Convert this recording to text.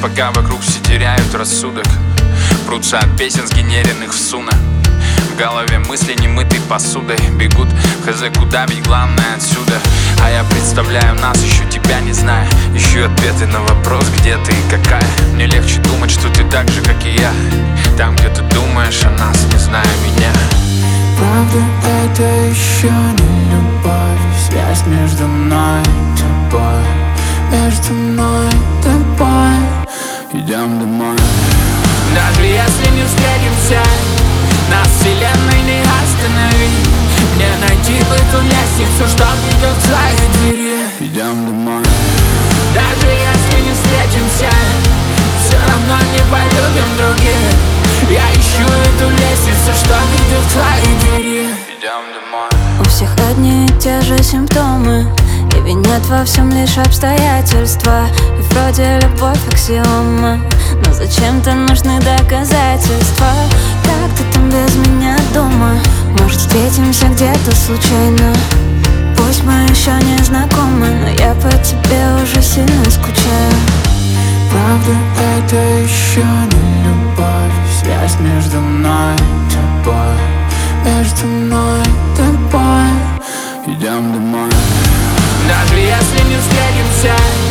пока вокруг все теряют рассудок. Прутся от песен, сгенеренных в Суна. В голове мысли немытой посудой бегут хз куда, ведь главное отсюда. А я представляю нас, ищу тебя, не знаю. Ищу ответы на вопрос, где ты и какая. Мне легче думать, что ты так же, как и я. Там, где ты думаешь о нас, не зная меня. Правда, это еще не любовь. Связь между мной и тобой. Между мной и тобой. Идем домой. Даже если не встретимся, нас вселенной не остановить. Мне найти в эту лестницу, что ведет к твоей двери. Идем домой. Даже если не встретимся, все равно не полюбим других. Я ищу эту лестницу, что ведет к твоей двери. Идем домой. У всех одни и те же симптомы, и винят во всем лишь обстоятельства. И вроде любовь аксиома, но зачем-то нужны доказательства. Как ты там без меня дома? Может, встретимся где-то случайно? Пусть мы еще не знакомы, но я по тебе уже сильно скучаю. Правда, это еще не любовь. Связь между мной и тобой. Между мной и тобой. Идем домой. Даже если не встретимся,